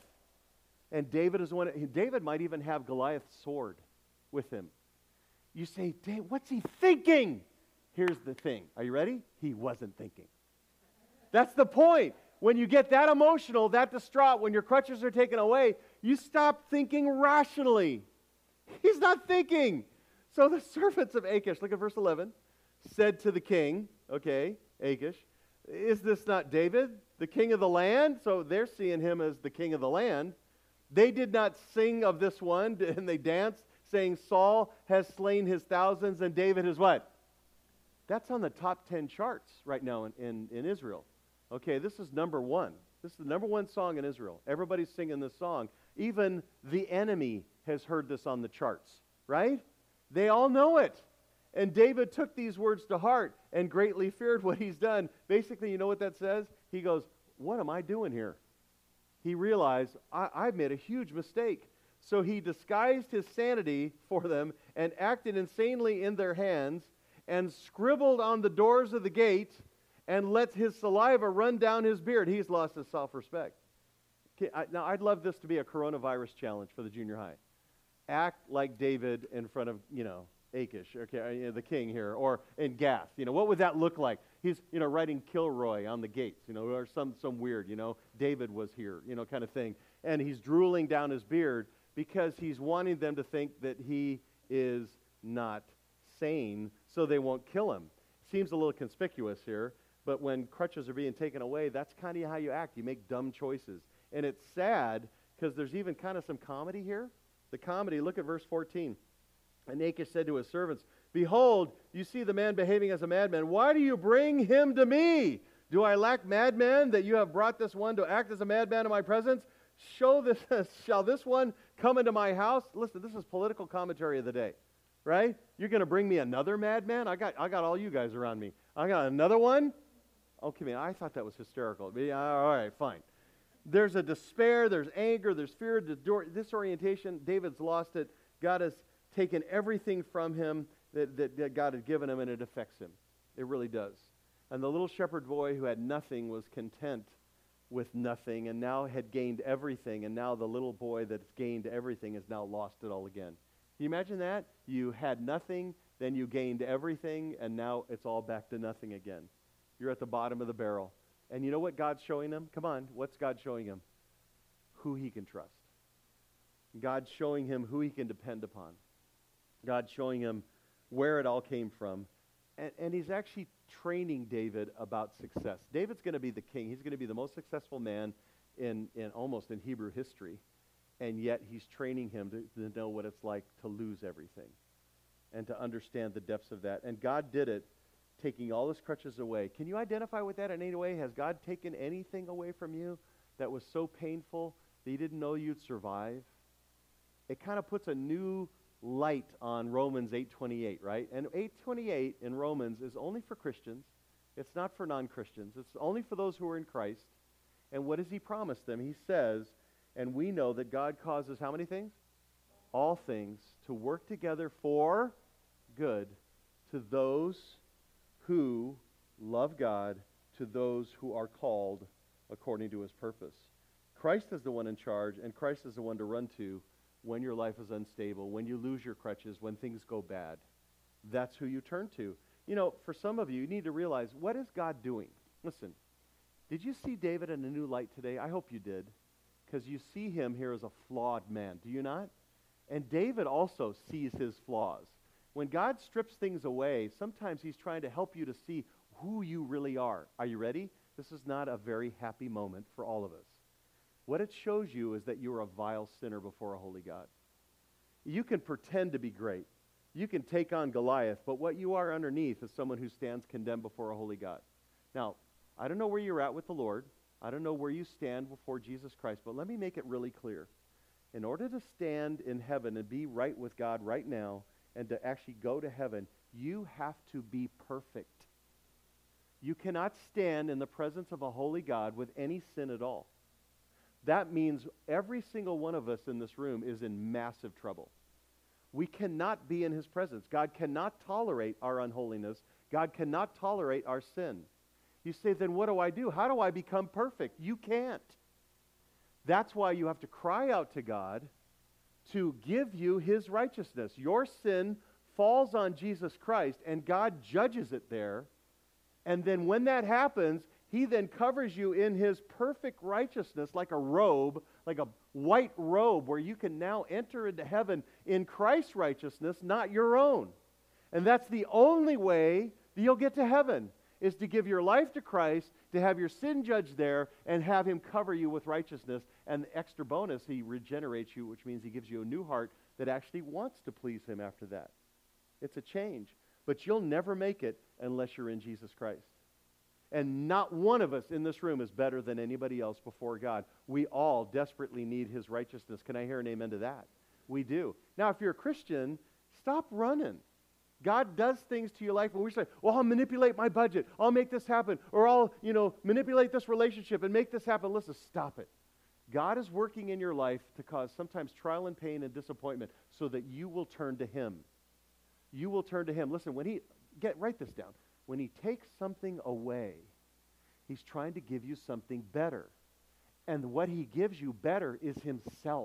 And David is one. David might even have Goliath's sword with him. You say, Dave, what's he thinking? Here's the thing. Are you ready? He wasn't thinking. That's the point. When you get that emotional, that distraught, when your crutches are taken away, you stop thinking rationally. He's not thinking. So the servants of Achish, look at verse eleven, said to the king, okay, Achish, is this not David, the king of the land? So they're seeing him as the king of the land. They did not sing of this one, and they danced, saying, Saul has slain his thousands, and David is what? That's on the top ten charts right now in, in, in Israel. Okay, this is number one. This is the number one song in Israel. Everybody's singing this song. Even the enemy has heard this on the charts, right? They all know it. And David took these words to heart and greatly feared what he's done. Basically, you know what that says? He goes, what am I doing here? He realized, I, I've made a huge mistake. So he disguised his sanity for them and acted insanely in their hands and scribbled on the doors of the gate and let his saliva run down his beard. He's lost his self-respect. Okay, I, now, I'd love this to be a coronavirus challenge for the junior high. Act like David in front of, you know, Achish, okay, the king here, or in Gath. You know, what would that look like? He's, you know, writing Kilroy on the gates, you know, or some, some weird, you know, David was here, you know, kind of thing. And he's drooling down his beard because he's wanting them to think that he is not sane, so they won't kill him. Seems a little conspicuous here, but when crutches are being taken away, that's kind of how you act. You make dumb choices. And it's sad because there's even kind of some comedy here. The comedy, look at verse fourteen. And Achish said to his servants, behold, you see the man behaving as a madman. Why do you bring him to me? Do I lack madmen that you have brought this one to act as a madman in my presence? Show this, shall this one come into my house? Listen, this is political commentary of the day, right? You're going to bring me another madman? I got, I got all you guys around me. I got another one? Okay, man, I thought that was hysterical. Yeah, all right, fine. There's a despair, there's anger, there's fear, disorientation. David's lost it. God has taken everything from him that, that, that God had given him, and it affects him. It really does. And the little shepherd boy who had nothing was content with nothing and now had gained everything, and now the little boy that's gained everything has now lost it all again. Can you imagine that? You had nothing, then you gained everything, and now it's all back to nothing again. You're at the bottom of the barrel. And you know what God's showing him? Come on, what's God showing him? Who he can trust. God's showing him who he can depend upon. God's showing him where it all came from. And, and he's actually training David about success. David's going to be the king. He's going to be the most successful man in, in almost in Hebrew history. And yet he's training him to, to know what it's like to lose everything and to understand the depths of that. And God did it, taking all his crutches away. Can you identify with that in any way? Has God taken anything away from you that was so painful that you didn't know you'd survive? It kind of puts a new light on Romans eight twenty-eight, right? And eight twenty-eight in Romans is only for Christians. It's not for non-Christians. It's only for those who are in Christ. And what does he promise them? He says, and we know that God causes how many things? All things to work together for good to those who love God, to those who are called according to his purpose. Christ is the one in charge, and Christ is the one to run to when your life is unstable, when you lose your crutches, when things go bad. That's who you turn to. You know, for some of you, you need to realize, what is God doing? Listen, did you see David in a new light today? I hope you did, because you see him here as a flawed man. Do you not? And David also sees his flaws. When God strips things away, sometimes he's trying to help you to see who you really are. Are you ready? This is not a very happy moment for all of us. What it shows you is that you're a vile sinner before a holy God. You can pretend to be great. You can take on Goliath, but what you are underneath is someone who stands condemned before a holy God. Now, I don't know where you're at with the Lord. I don't know where you stand before Jesus Christ, but let me make it really clear. In order to stand in heaven and be right with God right now, and to actually go to heaven, you have to be perfect. You cannot stand in the presence of a holy God with any sin at all. That means every single one of us in this room is in massive trouble. We cannot be in his presence. God cannot tolerate our unholiness. God cannot tolerate our sin. You say, then what do I do? How do I become perfect? You can't. That's why you have to cry out to God to give you his righteousness. Your sin falls on Jesus Christ, and God judges it there. And then when that happens, he then covers you in his perfect righteousness like a robe, like a white robe, where you can now enter into heaven in Christ's righteousness, not your own. And that's the only way that you'll get to heaven, is to give your life to Christ, to have your sin judged there, and have him cover you with righteousness. And the extra bonus, he regenerates you, which means he gives you a new heart that actually wants to please him after that. It's a change. But you'll never make it unless you're in Jesus Christ. And not one of us in this room is better than anybody else before God. We all desperately need his righteousness. Can I hear an amen to that? We do. Now, if you're a Christian, stop running. God does things to your life when we say, well, I'll manipulate my budget. I'll make this happen. Or I'll, you know, manipulate this relationship and make this happen. Listen, stop it. God is working in your life to cause sometimes trial and pain and disappointment so that you will turn to him. You will turn to him. Listen, when he, get, write this down. When he takes something away, he's trying to give you something better. And what he gives you better is himself.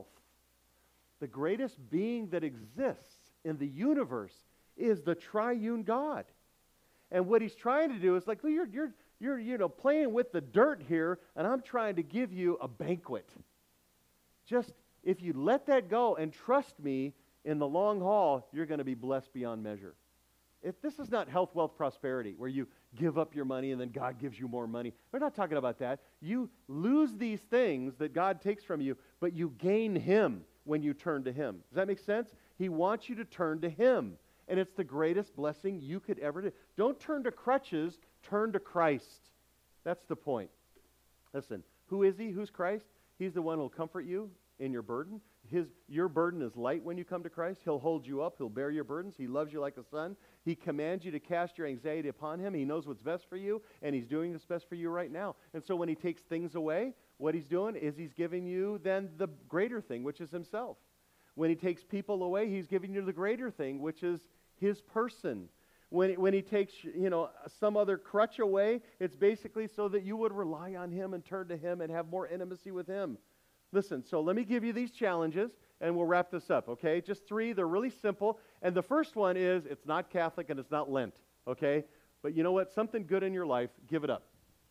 The greatest being that exists in the universe is the triune God. And what he's trying to do is like, you're, you're, you're, you know, playing with the dirt here, and I'm trying to give you a banquet. Just, if you let that go and trust me, in the long haul, you're going to be blessed beyond measure. If this is not health, wealth, prosperity, where you give up your money and then God gives you more money. We're not talking about that. You lose these things that God takes from you, but you gain him when you turn to him. Does that make sense? He wants you to turn to Him. And it's the greatest blessing you could ever do. Don't turn to crutches, turn to Christ. That's the point. Listen, who is He? Who's Christ? He's the one who will comfort you in your burden. His, your burden is light when you come to Christ. He'll hold you up. He'll bear your burdens. He loves you like a son. He commands you to cast your anxiety upon Him. He knows what's best for you, and He's doing what's best for you right now. And so when He takes things away, what He's doing is He's giving you then the greater thing, which is Himself. When He takes people away, He's giving you the greater thing, which is His person. When, when He takes, you know, some other crutch away, it's basically so that you would rely on Him and turn to Him and have more intimacy with Him. Listen, so let me give you these challenges, and we'll wrap this up, okay? Just three. They're really simple. And the first one is, it's not Catholic and it's not Lent, okay? But you know what? Something good in your life, give it up.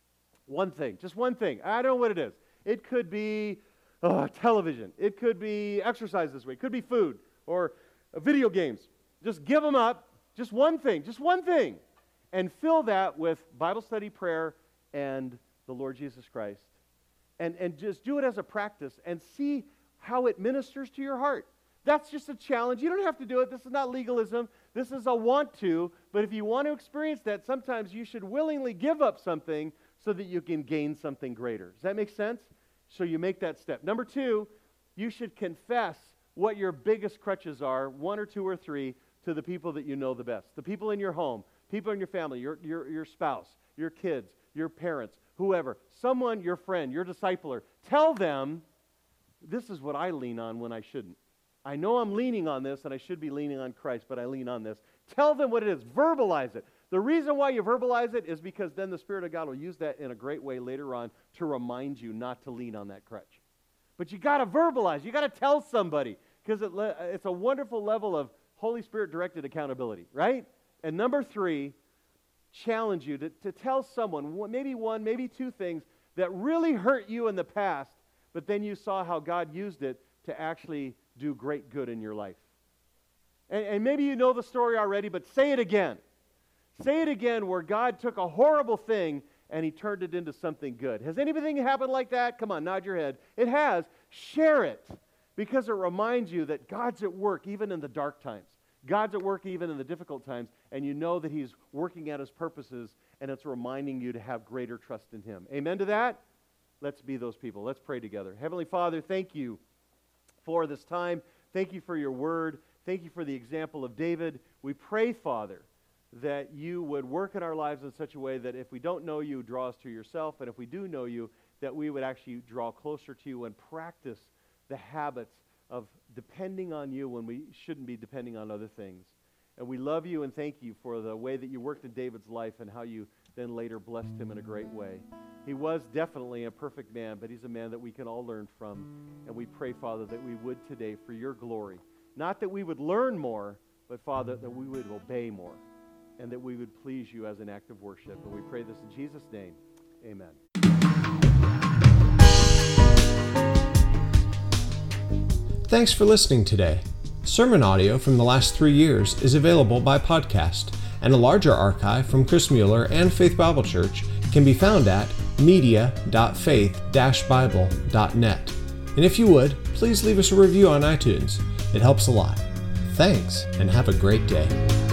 One thing, just one thing. I don't know what it is. It could be oh, television. It could be exercise this week. It could be food or uh, video games. Just give them up. Just one thing. Just one thing. And fill that with Bible study, prayer, and the Lord Jesus Christ. And, and just do it as a practice and see how it ministers to your heart. That's just a challenge. You don't have to do it. This is not legalism. This is a want to. But if you want to experience that, sometimes you should willingly give up something so that you can gain something greater. Does that make sense? So you make that step. Number two, you should confess what your biggest crutches are, one or two or three, to the people that you know the best. The people in your home, people in your family, your, your, your spouse, your kids, your parents, whoever, someone, your friend, your discipler. Tell them, this is what I lean on when I shouldn't. I know I'm leaning on this and I should be leaning on Christ, but I lean on this. Tell them what it is. Verbalize it. The reason why you verbalize it is because then the Spirit of God will use that in a great way later on to remind you not to lean on that crutch. But you got to verbalize. You got to tell somebody because it le- it's a wonderful level of Holy Spirit directed accountability, right? And number three, challenge you to, to tell someone, maybe one, maybe two things that really hurt you in the past, but then you saw how God used it to actually do great good in your life. And, and maybe you know the story already, but say it again. Say it again where God took a horrible thing and He turned it into something good. Has anything happened like that? Come on, nod your head. It has. Share it because it reminds you that God's at work even in the dark times. God's at work even in the difficult times, and you know that He's working at His purposes, and it's reminding you to have greater trust in Him. Amen to that? Let's be those people. Let's pray together. Heavenly Father, thank you for this time. Thank you for your word. Thank you for the example of David. We pray, Father, that you would work in our lives in such a way that if we don't know you, draw us to yourself, and if we do know you, that we would actually draw closer to you and practice the habits of depending on you when we shouldn't be depending on other things. And we love you and thank you for the way that you worked in David's life and how you then later blessed him in a great way. He was definitely a perfect man, but he's a man that we can all learn from. And we pray, Father, that we would today for your glory. Not that we would learn more, but, Father, that we would obey more and that we would please you as an act of worship. And we pray this in Jesus' name. Amen. Thanks for listening today. Sermon audio from the last three years is available by podcast, and a larger archive from Chris Mueller and Faith Bible Church can be found at media dot faith dash bible dot net. And if you would, please leave us a review on iTunes. It helps a lot. Thanks, and have a great day.